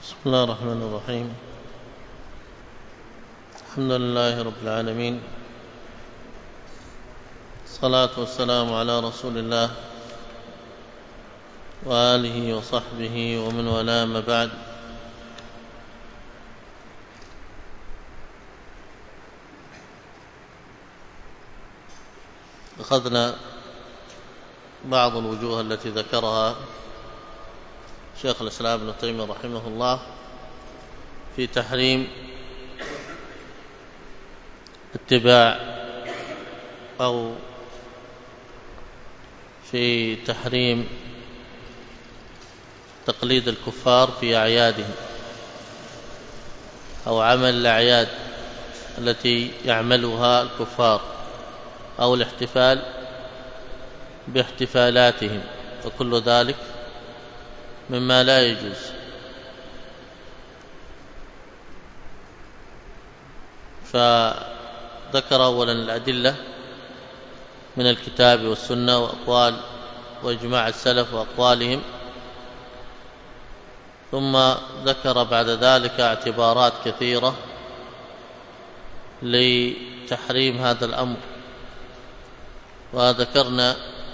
بسم الله الرحمن الرحيم. الحمد لله رب العالمين، الصلاة والسلام على رسول الله وآله وصحبه ومن والاه، ما بعد. أخذنا بعض الوجوه التي ذكرها شيخ الإسلام ابن تيمية رحمه الله في تحريم اتباع أو في تحريم تقليد الكفار في أعيادهم أو عمل الأعياد التي يعملها الكفار أو الاحتفال باحتفالاتهم، وكل ذلك مما لا يجوز. فذكر أولا الأدلة من الكتاب والسنة وأقوال وإجماع السلف وأقوالهم، ثم ذكر بعد ذلك اعتبارات كثيرة لتحريم هذا الأمر، وذكرنا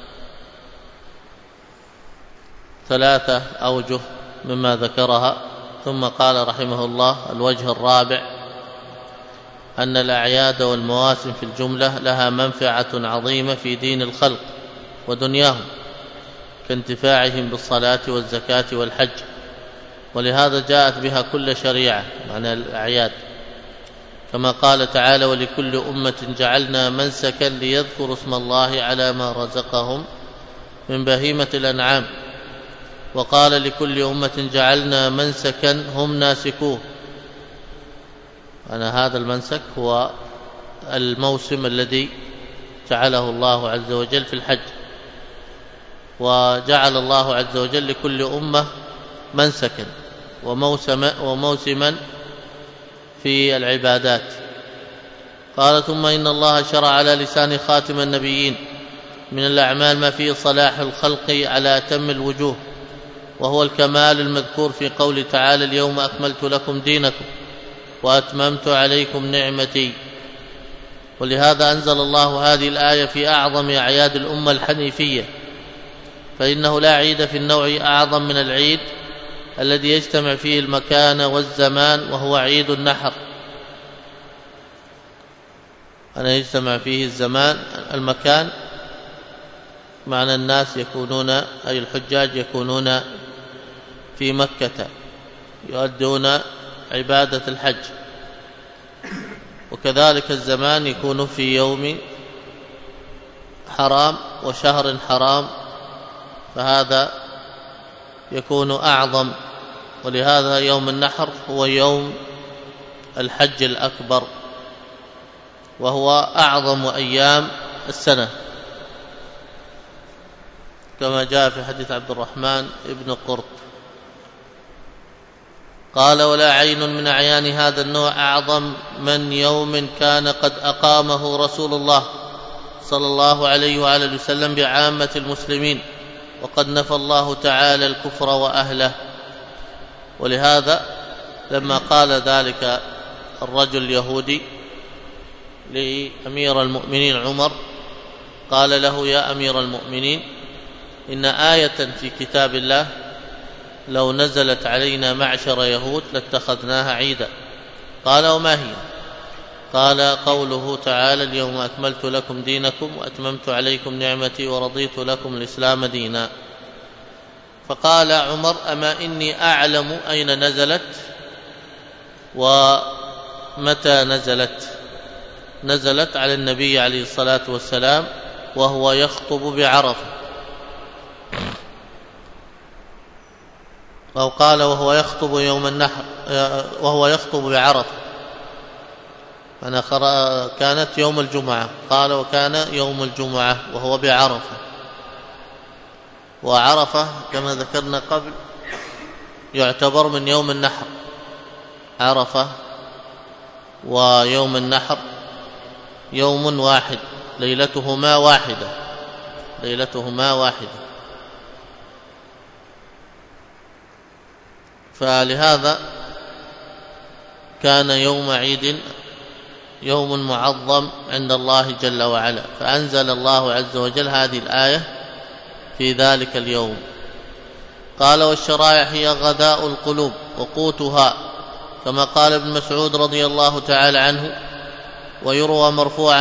3 أوجه مما ذكرها. ثم قال رحمه الله: الوجه الرابع أن الأعياد والمواسم في الجملة لها منفعة عظيمة في دين الخلق ودنياهم، كانتفاعهم بالصلاة والزكاة والحج، ولهذا جاءت بها كل شريعة، معنى الأعياد، كما قال تعالى: ولكل أمة جعلنا منسكا ليذكروا اسم الله على ما رزقهم من بهيمة الأنعام، وقال: لكل أمة جعلنا منسكا هم ناسكوه. أنا هذا المنسك هو الموسم الذي جعله الله عز وجل في الحج، وجعل الله عز وجل لكل أمة منسكا وموسما في العبادات. قال: ثم إن الله شرع على لسان خاتم النبيين من الأعمال ما فيه صلاح الخلق على أتم الوجوه، وهو الكمال المذكور في قول تعالى: اليوم أكملت لكم دينكم وأتممت عليكم نعمتي. ولهذا أنزل الله هذه الآية في أعظم أعياد الأمة الحنيفية، فإنه لا عيد في النوع أعظم من العيد الذي يجتمع فيه المكان والزمان، وهو عيد النحر. أنا يجتمع فيه الزمان المكان، معنى الناس يكونون أي الحجاج يكونون في مكة يؤدون عبادة الحج، وكذلك الزمان يكون في يوم حرام وشهر حرام، فهذا يكون أعظم. ولهذا يوم النحر هو يوم الحج الأكبر، وهو أعظم أيام السنة، كما جاء في حديث عبد الرحمن ابن قرط. قال: ولا عين من أعيان هذا النوع أعظم من يوم كان قد أقامه رسول الله صلى الله عليه وآله وسلم بعامة المسلمين، وقد نفى الله تعالى الكفر وأهله. ولهذا لما قال ذلك الرجل اليهودي لأمير المؤمنين عمر، قال له: يا أمير المؤمنين، إن آية في كتاب الله لو نزلت علينا معشر يهود لاتخذناها عيدا. قال: وما هي؟ قال: قوله تعالى: اليوم أكملت لكم دينكم وأتممت عليكم نعمتي ورضيت لكم الإسلام دينا. فقال عمر: أما إني أعلم أين نزلت ومتى نزلت. نزلت على النبي عليه الصلاة والسلام وهو يخطب بعرفة، أو قال وهو يخطب يوم النحر، وهو يخطب بعرفة، أنا كانت يوم الجمعة. قال: وكان يوم الجمعة وهو بعرفة. وعرفة كما ذكرنا قبل يعتبر من يوم النحر، عرفة ويوم النحر يوم واحد، ليلتهما واحدة. فلهذا كان يوم عيد يوم معظم عند الله جل وعلا، فأنزل الله عز وجل هذه الآية في ذلك اليوم. قال: والشرائع هي غذاء القلوب وقوتها، كما قال ابن مسعود رضي الله تعالى عنه. ويروى مرفوعا: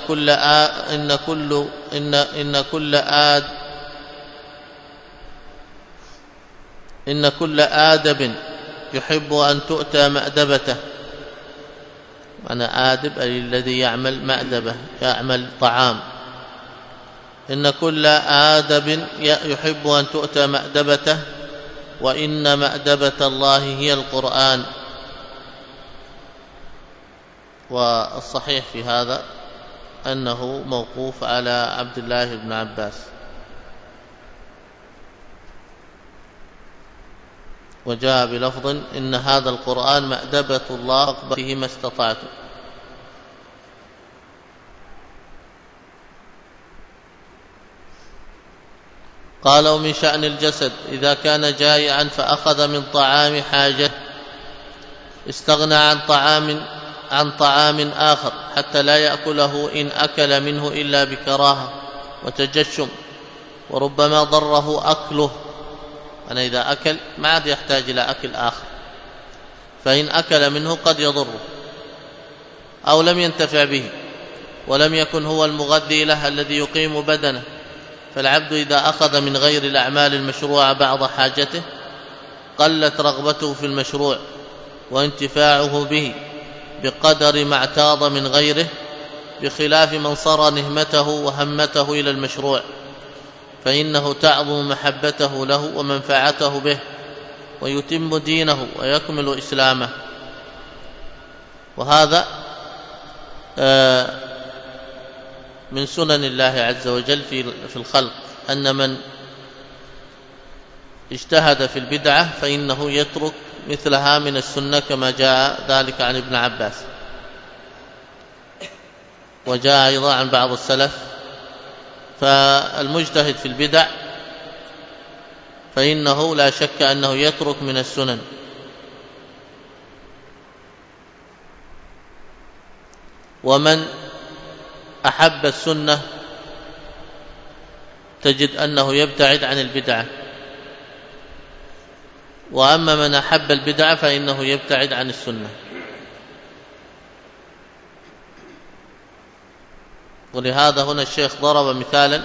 إن كل آدب يحب أن تؤتى مأدبته. معنى آدب أي الذي يعمل مأدبة، يعمل طعام. إن كل آدب يحب أن تؤتى مأدبته، وإن مأدبة الله هي القرآن. والصحيح في هذا أنه موقوف على عبد الله بن عباس. وجاء بلفظ: إن هذا القرآن مأدبة الله به ما استطعتم. قال: ومن شأن الجسد إذا كان جائعا فأخذ من طعام حاجة استغنى عن طعام آخر حتى لا يأكله إن أكل منه إلا بكراهة وتجشم، وربما ضره أكله. أنا إذا أكل ما عاد يحتاج إلى أكل آخر، فإن أكل منه قد يضره أو لم ينتفع به ولم يكن هو المغذي له الذي يقيم بدنه. فالعبد إذا أخذ من غير الأعمال المشروعة بعض حاجته قلت رغبته في المشروع وانتفاعه به بقدر ما اعتاض من غيره، بخلاف من صار نهمته وهمته إلى المشروع، فإنه تعظم محبته له ومنفعته به، ويتم دينه ويكمل إسلامه. وهذا من سنن الله عز وجل في الخلق، أن من اجتهد في البدعة فإنه يترك مثلها من السنة، كما جاء ذلك عن ابن عباس. وجاء أيضا عن بعض السلف. فالمجتهد في البدع فإنه لا شك أنه يترك من السنن. ومن أحب السنة تجد أنه يبتعد عن البدعة، وأما من أحب البدعة فإنه يبتعد عن السنة. ولهذا هنا الشيخ ضرب مثالا،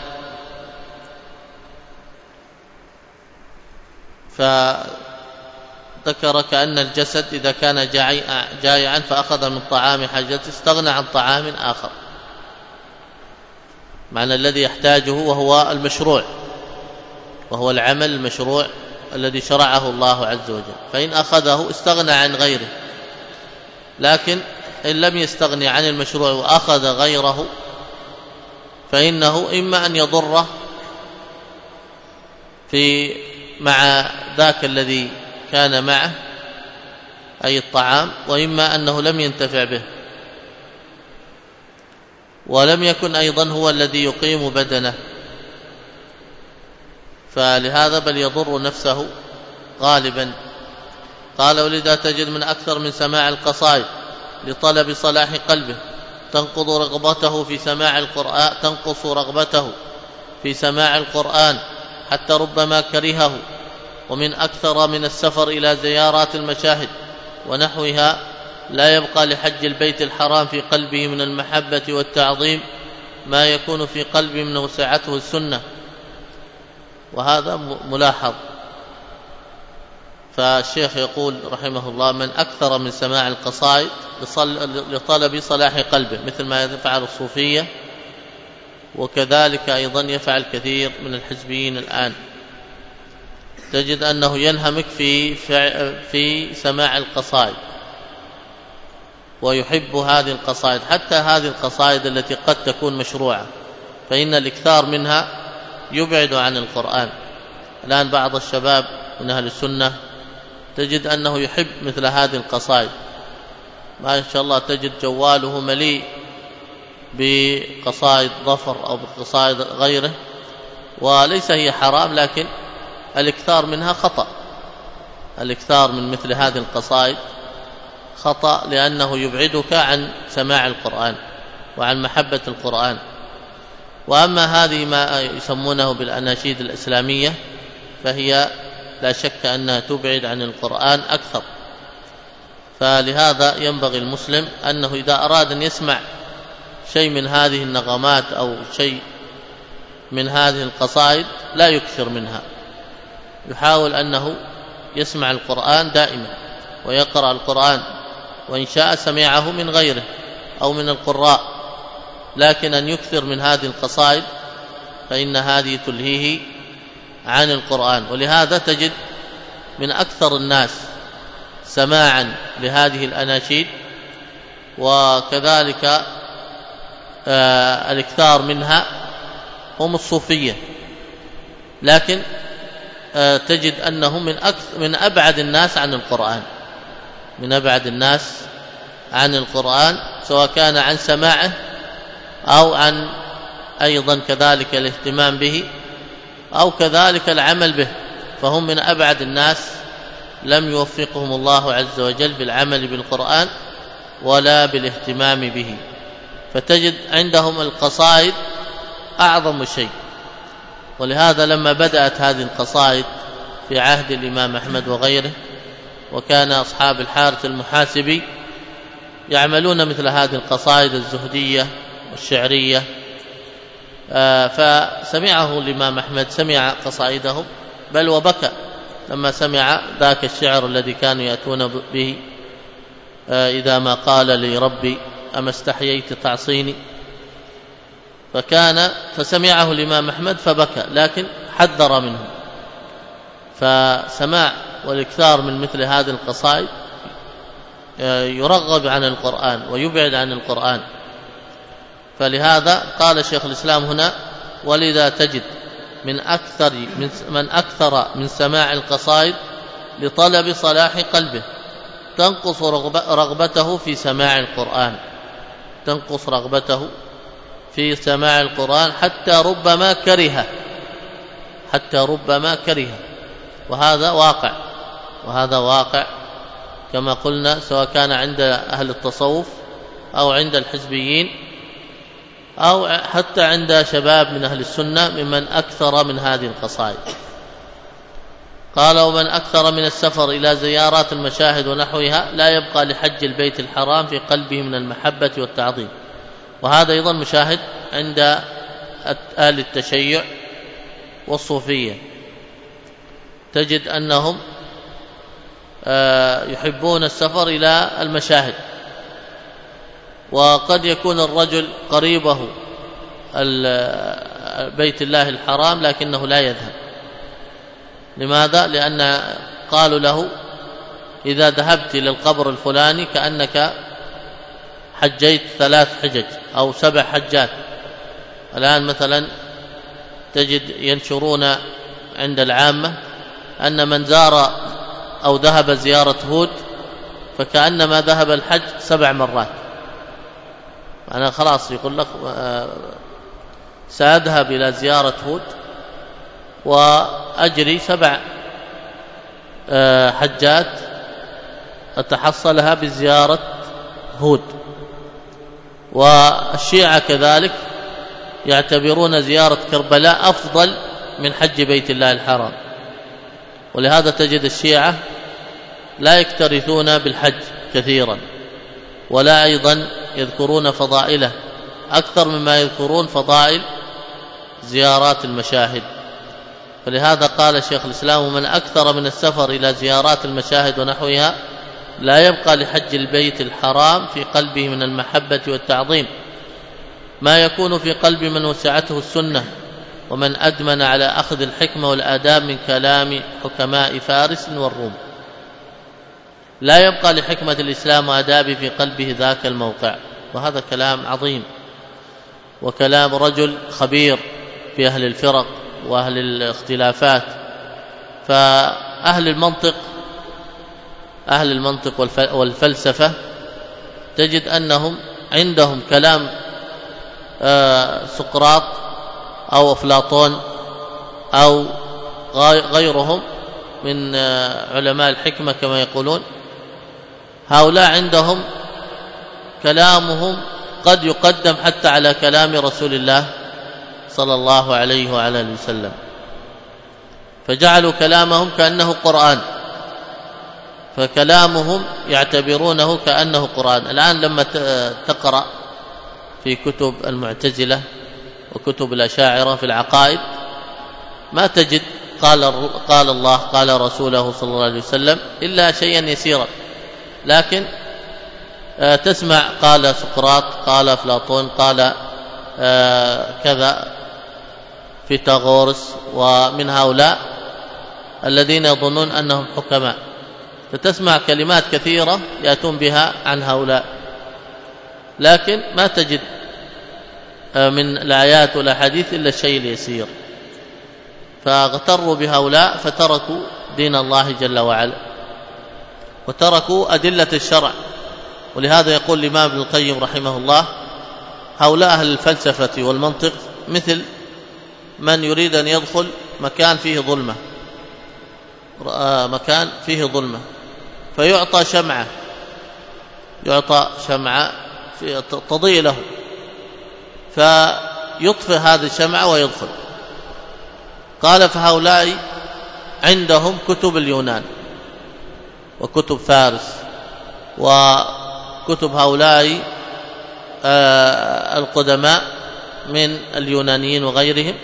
فذكر كأن الجسد إذا كان جائعا فأخذ من طعام حاجته استغنى عن طعام آخر، معنى الذي يحتاجه وهو المشروع، وهو العمل المشروع الذي شرعه الله عز وجل، فإن أخذه استغنى عن غيره. لكن إن لم يستغني عن المشروع وأخذ غيره فإنه إما أن يضره مع ذاك الذي كان معه أي الطعام، وإما أنه لم ينتفع به، ولم يكن أيضا هو الذي يقيم بدنه، فلهذا بل يضر نفسه غالبا. قال: ولذا تجد من أكثر من سماع القصائد لطلب صلاح قلبه تنقص رغبته في سماع القرآن حتى ربما كرهه. ومن أكثر من السفر إلى زيارات المشاهد ونحوها لا يبقى لحج البيت الحرام في قلبه من المحبة والتعظيم ما يكون في قلبه من وسعته السنة، وهذا ملاحظ. فالشيخ يقول رحمه الله: من أكثر من سماع القصائد لطلب صلاح قلبه، مثل ما يفعل الصوفية، وكذلك أيضا يفعل كثير من الحزبيين الآن، تجد أنه ينهمك في سماع القصائد ويحب هذه القصائد، حتى هذه القصائد التي قد تكون مشروعة، فإن الإكثار منها يبعد عن القرآن. الآن بعض الشباب من أهل السنة تجد أنه يحب مثل هذه القصائد، ما شاء الله تجد جواله مليء بقصائد ظفر أو بقصائد غيره، وليس هي حرام، لكن الإكثار منها خطأ، الإكثار من مثل هذه القصائد خطأ، لأنه يبعدك عن سماع القرآن وعن محبة القرآن. وأما هذه ما يسمونه بالأناشيد الإسلامية فهي لا شك أنها تبعد عن القرآن أكثر. فلهذا ينبغي المسلم أنه إذا أراد أن يسمع شيء من هذه النغمات أو شيء من هذه القصائد لا يكثر منها، يحاول أنه يسمع القرآن دائما ويقرأ القرآن، وإن شاء سمعه من غيره أو من القراء، لكن أن يكثر من هذه القصائد فإن هذه تلهيه عن القرآن. ولهذا تجد من أكثر الناس سماعا لهذه الأناشيد وكذلك الإكثار منها هم الصوفية، لكن تجد أنهم من أبعد الناس عن القرآن، من أبعد الناس عن القرآن، سواء كان عن سماعه أو عن أيضا كذلك الاهتمام به أو كذلك العمل به، فهم من أبعد الناس لم يوفقهم الله عز وجل بالعمل بالقرآن ولا بالاهتمام به. فتجد عندهم القصائد أعظم شيء. ولهذا لما بدأت هذه القصائد في عهد الإمام أحمد وغيره، وكان أصحاب الحارث المحاسبي يعملون مثل هذه القصائد الزهدية والشعرية، فسمعه الإمام أحمد، سمع قصائدهم بل وبكى لما سمع ذاك الشعر الذي كانوا يأتون به: إذا ما قال لي ربي أما استحييت تعصيني. فسمعه الإمام أحمد فبكى، لكن حذر منه. فسماع والإكثار من مثل هذه القصائد يرغب عن القرآن ويبعد عن القرآن. فلهذا قال شيخ الإسلام هنا: ولذا تجد من أكثر من سماع القصائد لطلب صلاح قلبه تنقص رغبته في سماع القرآن، تنقص رغبته في سماع القرآن حتى ربما كره. وهذا واقع كما قلنا، سواء كان عند أهل التصوف أو عند الحزبيين أو حتى عند شباب من أهل السنة ممن أكثر من هذه القصائد. قال: ومن أكثر من السفر إلى زيارات المشاهد ونحوها لا يبقى لحج البيت الحرام في قلبه من المحبة والتعظيم. وهذا أيضا مشاهد عند أهل التشيع والصوفية، تجد أنهم يحبون السفر إلى المشاهد، وقد يكون الرجل قريبه بيت الله الحرام لكنه لا يذهب. لماذا؟ لأن قالوا له: إذا ذهبت إلى القبر الفلاني كأنك حجيت 3 حجج أو 7 حجات. الآن مثلا تجد ينشرون عند العامة أن من زار أو ذهب زيارة هود فكأنما ذهب الحج 7 مرات. أنا خلاص يقول لك سأذهب إلى زيارة هود وأجري 7 حجات أتحصلها بزيارة هود. والشيعة كذلك يعتبرون زيارة كربلاء أفضل من حج بيت الله الحرام. ولهذا تجد الشيعة لا يكترثون بالحج كثيرا، ولا أيضا يذكرون فضائله أكثر مما يذكرون فضائل زيارات المشاهد. فلهذا قال شيخ الإسلام: ومن أكثر من السفر إلى زيارات المشاهد ونحوها لا يبقى لحج البيت الحرام في قلبه من المحبة والتعظيم ما يكون في قلب من وسعته السنة ومن أدمن على أخذ الحكمة والآداب من كلام حكماء فارس والروم. لا يبقى لحكمة الإسلام وآدابه في قلبه ذاك الموقع. وهذا كلام عظيم، وكلام رجل خبير في أهل الفرق وأهل الاختلافات. فأهل المنطق والفلسفة تجد أنهم عندهم كلام سقراط أو أفلاطون أو غيرهم من علماء الحكمة كما يقولون، هؤلاء عندهم كلامهم قد يقدم حتى على كلام رسول الله صلى الله عليه وعلى اله وسلم، فجعلوا كلامهم كأنه قرآن، فكلامهم يعتبرونه كأنه قرآن. الآن لما تقرأ في كتب المعتزلة وكتب الأشاعرة في العقائد ما تجد قال الله قال رسوله صلى الله عليه وسلم إلا شيئا يسيرا، لكن تسمع قال سقراط، قال أفلاطون، قال كذا فيثاغورس، ومن هؤلاء الذين يظنون أنهم حكماء، فتسمع كلمات كثيرة يأتون بها عن هؤلاء، لكن ما تجد من الآيات والأحاديث إلا الشيء اليسير، فاغتروا بهؤلاء فتركوا دين الله جل وعلا وتركوا أدلة الشرع. ولهذا يقول الإمام ابن القيم رحمه الله: هؤلاء أهل الفلسفة والمنطق مثل من يريد أن يدخل مكان فيه ظلمة فيعطى شمعة تضيء له، فيطفئ هذه الشمعة ويدخل. قال: فهؤلاء عندهم كتب اليونان وكتب فارس وكتب هؤلاء القدماء من اليونانيين وغيرهم،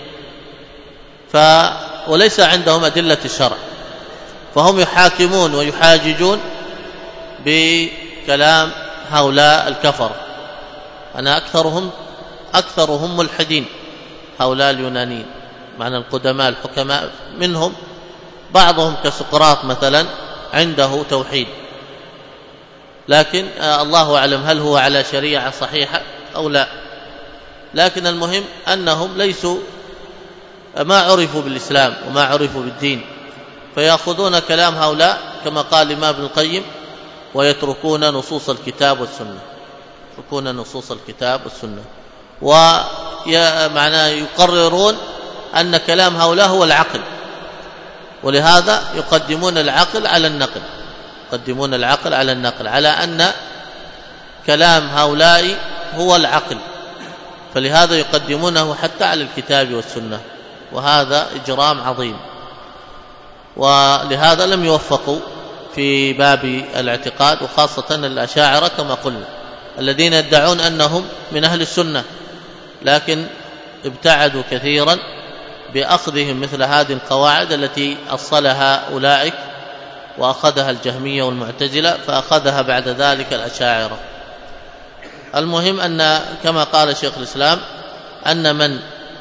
وليس عندهم أدلة الشرع، فهم يحاكمون ويحاججون بكلام هؤلاء الكفر. أنا أكثرهم ملحدين هؤلاء اليونانيين، معنى القدماء الحكماء منهم بعضهم كسقراط مثلا عنده توحيد، لكن الله أعلم هل هو على شريعة صحيحة أو لا، لكن المهم أنهم ليسوا ما عرفوا بالإسلام وما عرفوا بالدين، فيأخذون كلام هؤلاء كما قال الإمام ابن القيم ويتركون نصوص الكتاب والسنة، ومعناه يقررون أن كلام هؤلاء هو العقل، ولهذا يقدمون العقل على النقل، على أن كلام هؤلاء هو العقل، فلهذا يقدمونه حتى على الكتاب والسنة، وهذا إجرام عظيم. ولهذا لم يوفقوا في باب الاعتقاد، وخاصة الأشاعرة كما قلنا الذين يدعون أنهم من أهل السنة، لكن ابتعدوا كثيرا بأخذهم مثل هذه القواعد التي أصلها أولئك وأخذها الجهمية والمعتزلة، فأخذها بعد ذلك الأشاعرة. المهم أن كما قال شيخ الإسلام أن من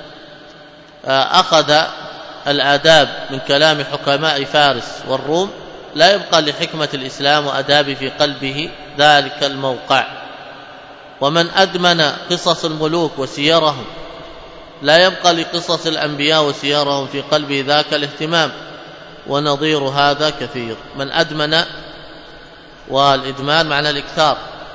أخذ الآداب من كلام حكماء فارس والروم لا يبقى لحكمة الإسلام وأداب في قلبه ذلك الموقع، ومن أدمن قصص الملوك وسيرهم لا يبقى لقصص الأنبياء وسيرهم في قلبه ذاك الاهتمام، ونظير هذا كثير. من أدمن، والإدمان معنى الإكثار،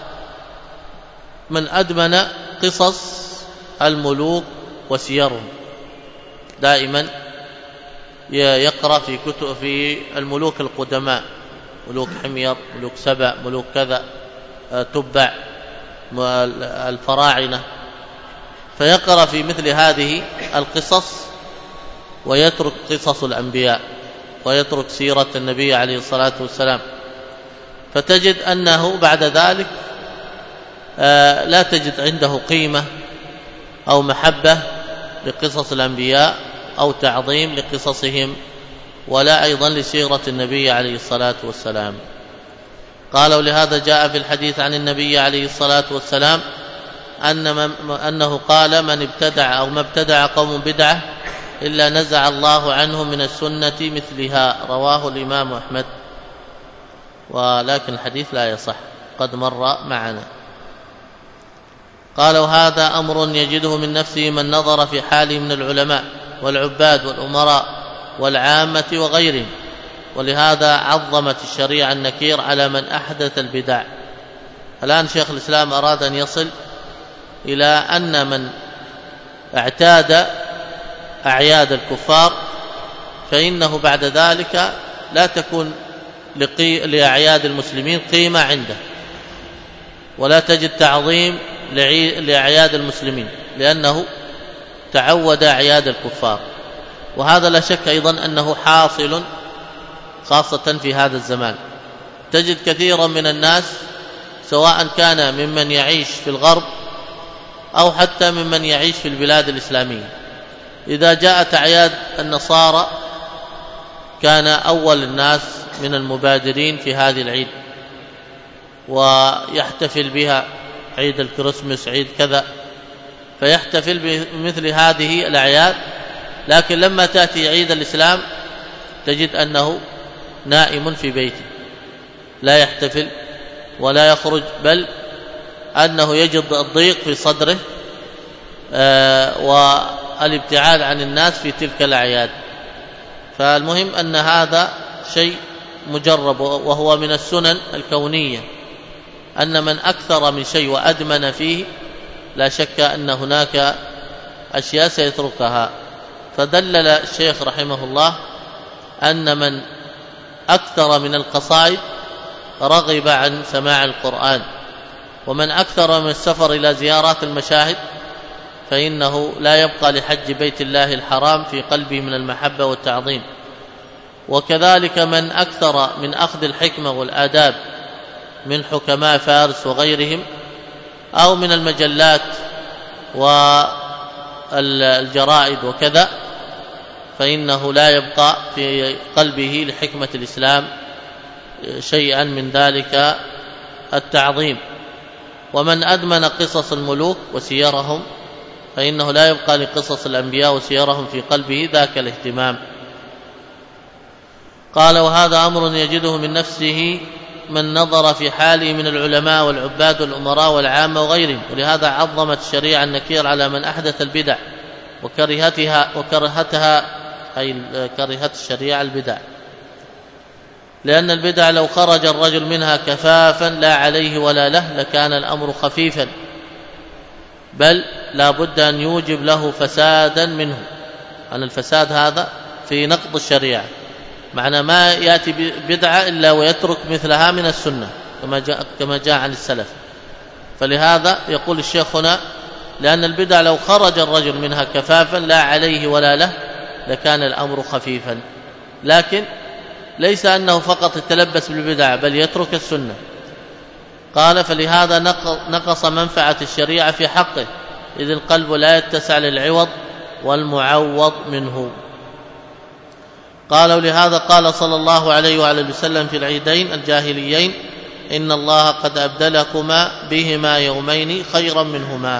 من أدمن قصص الملوك وسيرهم، دائما يقرأ في كتب في الملوك القدماء، ملوك حمير، ملوك سبأ، ملوك كذا، تبع الفراعنة، فيقرأ في مثل هذه القصص ويترك قصص الأنبياء ويترك سيرة النبي عليه الصلاة والسلام، فتجد أنه بعد ذلك لا تجد عنده قيمة أو محبة لقصص الأنبياء أو تعظيم لقصصهم، ولا أيضا لسيرة النبي عليه الصلاة والسلام. قالوا: لهذا جاء في الحديث عن النبي عليه الصلاة والسلام أنه قال: من ابتدع أو ما ابتدع قوم بدعة إلا نزع الله عنهم من السنة مثلها، رواه الإمام أحمد، ولكن الحديث لا يصح، قد مر معنا. قالوا: هذا أمر يجده من نفسه من نظر في حاله من العلماء والعباد والأمراء والعامة وغيرهم، ولهذا عظمت الشريعة النكير على من أحدث البدع. الآن شيخ الإسلام أراد أن يصل إلى أن من اعتاد أعياد الكفار فإنه بعد ذلك لا تكون لأعياد المسلمين قيمة عنده، ولا تجد تعظيم لأعياد المسلمين، لأنه تعود أعياد الكفار. وهذا لا شك أيضا أنه حاصل خاصة في هذا الزمان. تجد كثيرا من الناس سواء كان ممن يعيش في الغرب أو حتى ممن يعيش في البلاد الإسلامية، إذا جاءت أعياد النصارى كان أول الناس من المبادرين في هذه العيد ويحتفل بها، عيد الكريسماس، عيد كذا، فيحتفل بمثل هذه الأعياد. لكن لما تأتي عيد الإسلام تجد أنه نائم في بيته، لا يحتفل ولا يخرج، بل أنه يجد الضيق في صدره والابتعاد عن الناس في تلك الأعياد. فالمهم أن هذا شيء مجرب، وهو من السنن الكونية، أن من أكثر من شيء وأدمن فيه لا شك أن هناك أشياء سيتركها. فدلل الشيخ رحمه الله أن من أكثر من القصائد رغب عن سماع القرآن، ومن أكثر من السفر إلى زيارات المشاهد فإنه لا يبقى لحج بيت الله الحرام في قلبه من المحبة والتعظيم. وكذلك من أكثر من أخذ الحكمة والآداب من حكماء فارس وغيرهم، أو من المجلات والجرائد وكذا، فإنه لا يبقى في قلبه لحكمة الإسلام شيئا من ذلك التعظيم. ومن أدمن قصص الملوك وسيرهم فإنه لا يبقى لقصص الأنبياء وسيرهم في قلبه ذاك الاهتمام. قال: وهذا أمر يجده من نفسه من نظر في حاله من العلماء والعباد والأمراء والعامة وغيرهم. ولهذا عظمت الشريعة النكير على من أحدث البدع وكرهتها أي كرهت الشريعة البدع، لأن البدع لو خرج الرجل منها كفافا لا عليه ولا له لكان الأمر خفيفا، بل لا بد أن يوجب له فسادا منه. أن الفساد هذا في نقض الشريعة، معنى ما يأتي بدعة إلا ويترك مثلها من السنة كما جاء عن السلف. فلهذا يقول الشيخ هنا: لأن البدع لو خرج الرجل منها كفافا لا عليه ولا له لكان الأمر خفيفا. لكن ليس أنه فقط يتلبس بالبدع بل يترك السنة. قال: فلهذا نقص منفعة الشريعة في حقه، إذ القلب لا يتسع للعوض والمعوض منه. قال: ولهذا قال صلى الله عليه وآله وسلم في العيدين الجاهليين: إن الله قد أبدلكما بهما يومين خيرا منهما.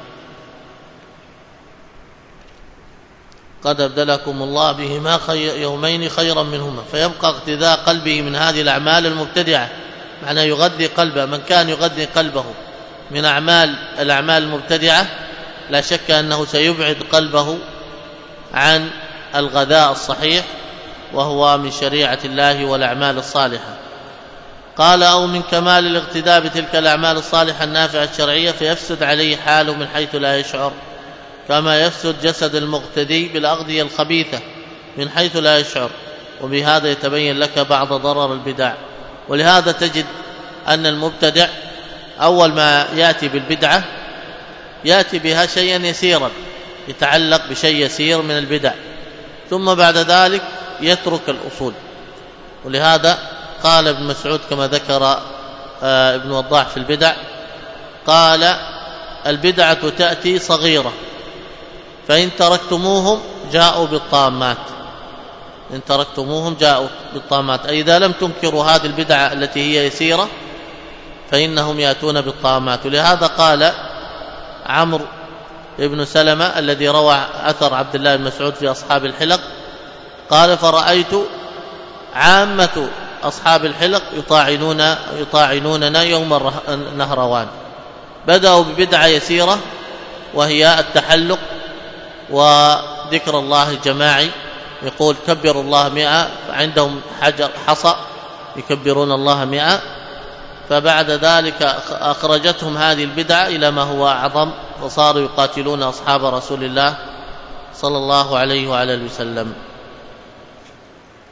قد أبدلكم الله بهما يومين خيرا منهما. فيبقى اغتذاء قلبه من هذه الأعمال المبتدعة، معنى يغذي قلبه. من كان يغذي قلبه من الأعمال المبتدعة لا شك أنه سيبعد قلبه عن الغذاء الصحيح وهو من شريعة الله والأعمال الصالحة. قال: أو من كمال الاغتداء بتلك الأعمال الصالحة النافعة الشرعية فيفسد عليه حاله من حيث لا يشعر، كما يفسد جسد المقتدي بالأغذية الخبيثة من حيث لا يشعر. وبهذا يتبين لك بعض ضرر البدع. ولهذا تجد أن المبتدع أول ما يأتي بالبدعة يأتي بها شيئا يسيرا، يتعلق بشيء يسير من البدع، ثم بعد ذلك يترك الأصول. ولهذا قال ابن مسعود كما ذكر ابن وضاح في البدع، قال: البدعة تأتي صغيرة فإن تركتموهم جاءوا بالطامات. إن تركتموهم جاءوا بالطامات، أي إذا لم تنكروا هذه البدعة التي هي يسيرة فإنهم يأتون بالطامات. ولهذا قال عمرو ابن سلمة الذي روى أثر عبد الله بن مسعود في أصحاب الحلق، قال: فرأيت عامة أصحاب الحلق يطاعنوننا يوم النهروان. بدأوا ببدعة يسيرة وهي التحلق وذكر الله الجماعي، يقول كبروا الله 100، عندهم حجر حصى يكبرون الله 100. فبعد ذلك أخرجتهم هذه البدعة إلى ما هو أعظم، وصاروا يقاتلون أصحاب رسول الله صلى الله عليه وعلى آله وسلم.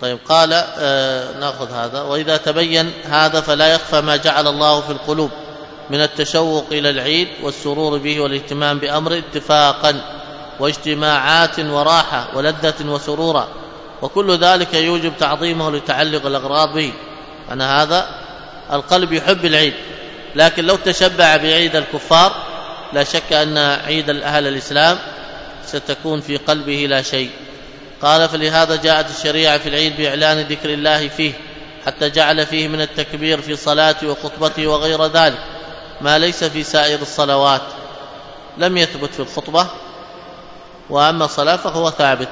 طيب قال نأخذ هذا. وإذا تبين هذا فلا يخفى ما جعل الله في القلوب من التشوق إلى العيد والسرور به والاهتمام بأمر اتفاقا واجتماعات وراحة ولذة وسرورا، وكل ذلك يوجب تعظيمه لتعلق الأغراض به. أن هذا القلب يحب العيد، لكن لو تشبع بعيد الكفار لا شك أن عيد أهل الإسلام ستكون في قلبه لا شيء. قال فلهذا جاءت الشريعة في العيد بإعلان ذكر الله فيه، حتى جعل فيه من التكبير في صلاته وخطبته وغير ذلك ما ليس في سائر الصلوات. لم يثبت في الخطبة، وأما الصلاة فهو ثابت،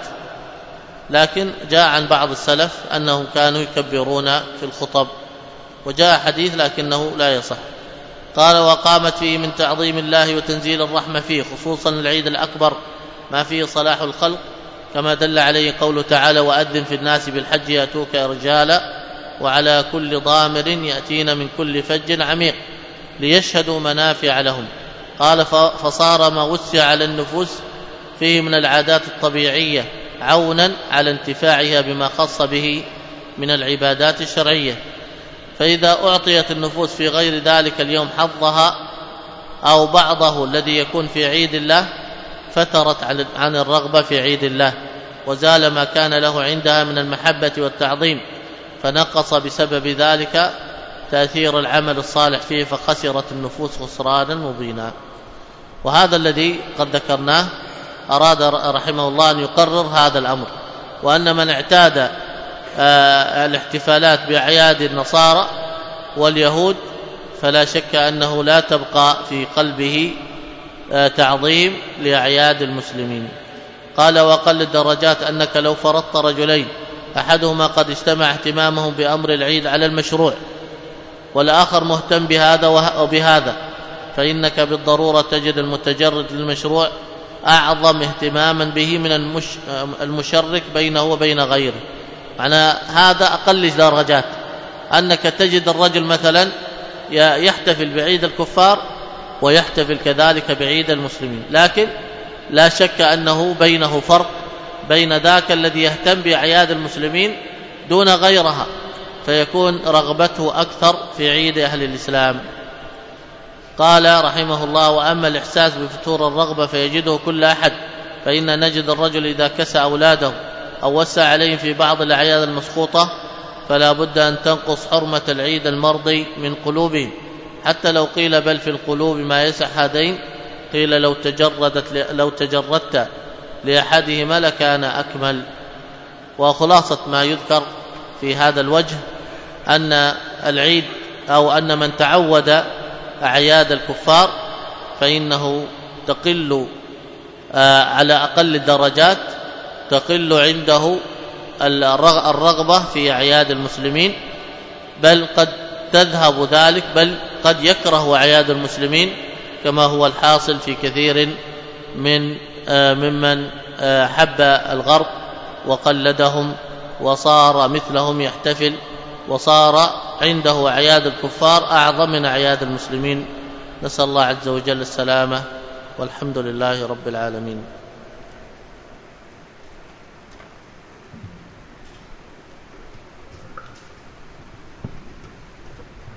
لكن جاء عن بعض السلف أنهم كانوا يكبرون في الخطب، وجاء حديث لكنه لا يصح. قال وقامت فيه من تعظيم الله وتنزيل الرحمة فيه، خصوصا العيد الأكبر ما فيه صلاح الخلق، كما دل عليه قوله تعالى وأذن في الناس بالحج يأتوك رجالا وعلى كل ضامر يأتين من كل فج عميق ليشهدوا منافع لهم. قال فصار ما وسع على النفوس فيه من العادات الطبيعية عونا على انتفاعها بما خص به من العبادات الشرعية، فإذا أعطيت النفوس في غير ذلك اليوم حظها أو بعضه الذي يكون في عيد الله فترت عن الرغبة في عيد الله، وزال ما كان له عندها من المحبة والتعظيم، فنقص بسبب ذلك تأثير العمل الصالح فيه، فخسرت النفوس خسرانا مبينا. وهذا الذي قد ذكرناه أراد رحمه الله أن يقرر هذا الأمر، وأن من اعتاد الاحتفالات بأعياد النصارى واليهود فلا شك أنه لا تبقى في قلبه تعظيم لأعياد المسلمين. قال وأقل الدرجات أنك لو فرضت رجلين أحدهما قد اجتمع اهتمامه بأمر العيد على المشروع والآخر مهتم بهذا وبهذا، فإنك بالضرورة تجد المتجرد للمشروع أعظم اهتماما به من المشرك بينه وبين غيره. معنى هذا أقل درجات، أنك تجد الرجل مثلا يحتفل بعيد الكفار ويحتفل كذلك بعيد المسلمين، لكن لا شك أنه بينه فرق بين ذاك الذي يهتم بأعياد المسلمين دون غيرها، فيكون رغبته أكثر في عيد أهل الإسلام. قال رحمه الله وأما الإحساس بفتور الرغبة فيجده كل أحد، فإن نجد الرجل إذا كسى أولاده أو وسع عليهم في بعض الأعياد المسقوطة فلا بد أن تنقص حرمة العيد المرضي من قلوبهم، حتى لو قيل بل في القلوب ما يسع هذين، قيل لو تجردت لأحدهما لكان أكمل. وخلاصة ما يذكر في هذا الوجه أن العيد أو أن من تعود أعياد الكفار فإنه تقل على أقل الدرجات تقل عنده الرغبة في أعياد المسلمين، بل قد تذهب ذلك، بل قد يكره أعياد المسلمين كما هو الحاصل في كثير ممن حب الغرب وقلدهم وصار مثلهم يحتفل، وصار عنده أعياد الكفار أعظم من أعياد المسلمين. نسأل الله عز وجل السلامة، والحمد لله رب العالمين.